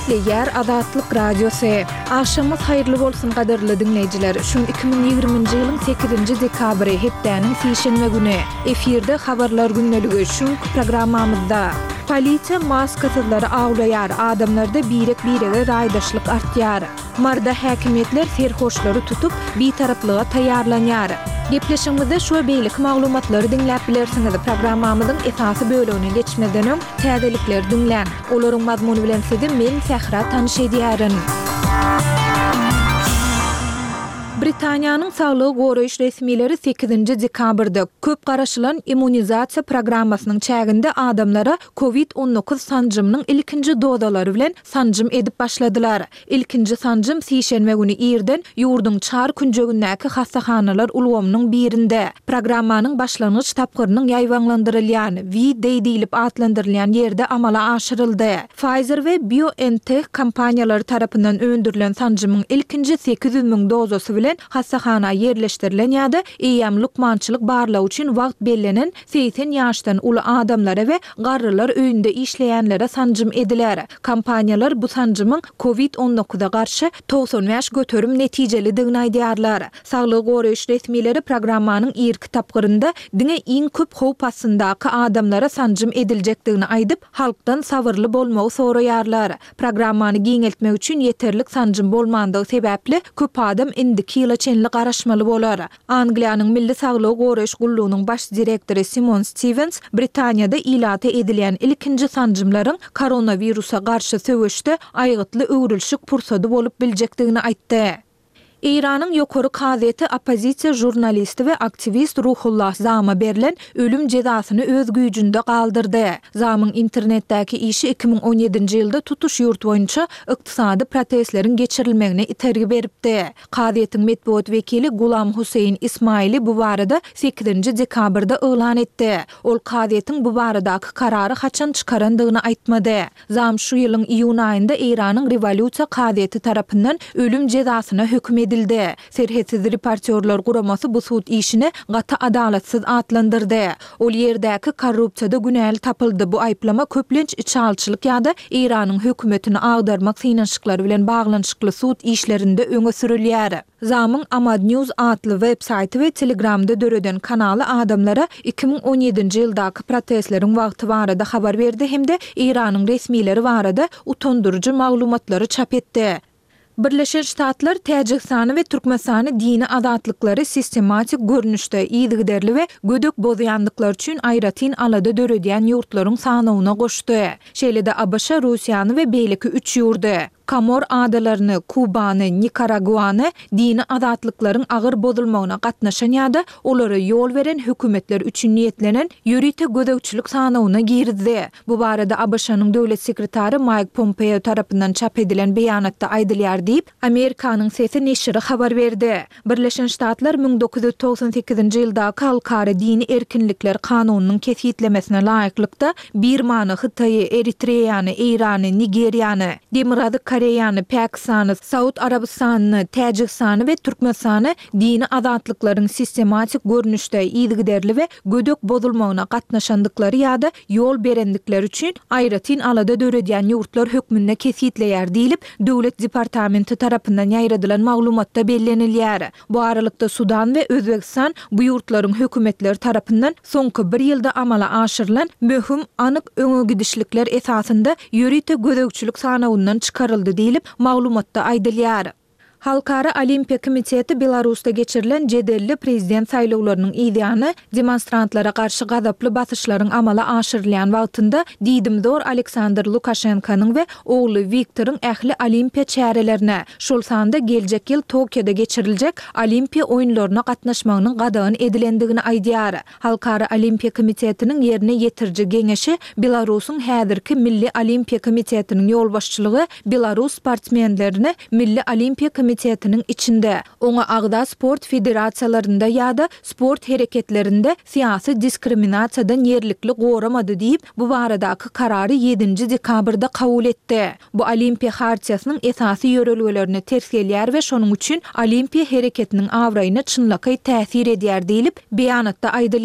Hürmetli yer Azatlyk Radiosu. Akşamyz hayrly bolsun gaderli dinleyijiler. Şu 2020-nji ýylyň 8-nji dekabry hepdäniň sişenme güni. Efirde habarlar günneligi şu programmamyzda. Polisiýa maskasyzlary awlaýar, adamlarda birek-birege raýdaşlyk artýar. Marda häkimetler serhoşlary tutup bitaraplyga taýýarlanýar. Gepleşigimizde şu beýlik maglumatlary dinläp bilersiňiz. Programmamyzyň esasy bölümine geçmeden öň täzelikler dinlän. Olaryň mazmuny bilen sizi men Sehra tanyş edýärin. Britaniýanyň Saglyk goraýyş resmileri 8-nji dekabrda köp garaşylan immunizasiýa programmasynyň çäginde adamlara COVID-19 sanjymynyň ilkinji dozalary bilen sanjym edip başladylar. İlkinji sanjym sişenme güni ýerden ýurduň çar künjegindäki hastahanalar ulgamynyň birinde. Programmanyň başlanyç tapgyrynyň ýaýwanlandyrylýan V-Day diýilip atlandyrylýan ýerde amala aşyryldy. Pfizer we BioNTech kompaniýalary tarapyndan öndürilen sanjymyň ilkinji 800 000 dozasy bilen hastahana yerleşdirilen ýa-da eýam lukmançylyk barlagy üçin wagt bellenen 80 ýaşdan uly adamlara we garrylar öýünde işleýänlere sanjym ediler. Kompaniýalar bu sanjymyň COVID-19-a garşy 95 göterim netijeligini aýdýarlar. Saglyk goraýyş resmileri programmanyň ilk tapgyrynda diňe iň köp howp astyndaky adamlara sanjym ediljekdigini aýdyp, halkdan sabyrly bolmagy soraýarlar. Programmany giňeltmek üçin yeterlik sanjym bolmandygy sebäpli köp adam indiki ýyla çenli garaşmaly bolar. Angliýanyň Milli Saglyk goraýyş gullugynyň baş direktori Simon Stevens Britaniýada ilata edilen ilkinji sanjymlaryň koronawirusa garşy söwüşde aýgytly öwrülşik pursady bolup biljekdigini aýtdy. İran'ın ýokary gazeti opozisiýa jurnalisti we aktivist Ruhullah Zama berilen ölüm cezasyny öz güýjünde galdyrdy. Zamyň internetdäki işi 2017-nji ýylda tutuş ýurt boýunça ykdysady protestleriň geçirilmegine itergi beripdi. Gazetiň medeniýet wekili Gulam Huseyn Ismaili bu barada 8-nji dekabrda elan etdi. Ol gazetiň bu baradaky karary haçan çykarandygyny aýtmady. Zam şu ýylyň iýun aýynda İran'yň Revolýusiýa gazeti tarapyndan ölüm cezasyna hökm edildi. Serhetsiz reportyorlar guramasy bu sud işini gata adalatsyz atlandyrdy. Ol ýerdäki korrupsiýada günäli tapyldy. Bu aýplama köplenç içalçylyk ýa-da İran'yň hökümetini agdarmak synanşyklary bilen baglanyşykly sud işlerinde öňe sürilýär. Zamyň Amad News adly websaýty we Telegramda döreden kanaly adamlara 2017-nji ýyldaky protestleriň wagty barada habar berdi hemde İran'yň resmileri barada utandyrjy maglumatlary çap etdi. Birleşen Ştatlar Täjikistany we Türkmenistany dini azatlyklary sistematik görnüşde ýygyderli we gödök bozýandyklar üçin aýratyn alada döredýän ýurtlaryň sanawyna goşdy. Şeýle-de ABŞ Russiýany we beýleki 3 ýurdy Komor adalaryny, Kubany, Nikaraguany dini azatlyklaryň agyr bozulmagyna gatnaşan ýa-da olary ýol beren hökümetler üçin niýetlenen ýürite gödökçilik sanawyna girdi. Bu barada ABŞ-nyň döwlet sekretary Mike Pompeo tarapyndan çap edilen beýanatda aýdylýar diýip Amerikanyň Sesi neşri habar berdi. Birleşen Ştatlar 1998-nji ýylda halkara dini erkinlikler kanunynyň kesitlemesine laýyklykda Birmany, Hytaýy, Eritreýany, Irany, Nigeriýany, Demirady Koreýany, Pakistany, Saud Arabistany, Täjikistany we Türkmenistany dini azatlyklaryň sistematik görnüşde ýygyderli we gödök bozulmagyna gatnaşandyklary ýa-da ýol berendikleri üçin aýratyn alada döredýän ýurtlar hökmünde kesitleýär diýilip döwlet departamenti tarapyndan ýaýradylan maglumatda bellenilýär. Bu aralykda Sudan we Özbekistan bu ýurtlaryň hökümetleri tarapyndan soňky 1 ýylda amala aşyrylan möhüm anyk öňe gidişlikler esasında ýürite gödökçilik sanawyndan çykaryldy diýilip maglumatda aýdylýar. Halkara Olimpiya Komiteti Belarusda geçirilen jedelli prezident saýlawlarynyň ideýany demonstrantlara garşy gazaply basyşlaryň amala aşyrylýan wagtynda diýdimdor Aleksandr Lukashenkanyň we ogly Viktoryň ähli Olimpiya çärelerine şol sanda geljek ýyl Tokioda geçiriljek Olimpiya oýunlaryna gatnaşmagynyň gadagyny edilendigini aýdýar. Halkara Olimpiya Komitetiniň ýerine ýetirji geňeşi Belarusyň häzirki Milli Olimpiya Komitetiniň ýolbaşçylygy Belarus sportmenlerini Milli Olimpiya Komitetiniň içinde oňa agda sport federasiýalarynda ýa-da sport hereketlerinde siyasi diskriminasiýadan ýerlikli goramady diýip bu baradaky karary 7-nji dekabrda kabul etdi. Bu Olimpiya hartiýasynyň esasy ýörelgelerini ters gelýär we şonuň üçin Olimpiya hereketiniň awraýyna çynlakay täsir edýär diýilip beýanatda aýdylýar.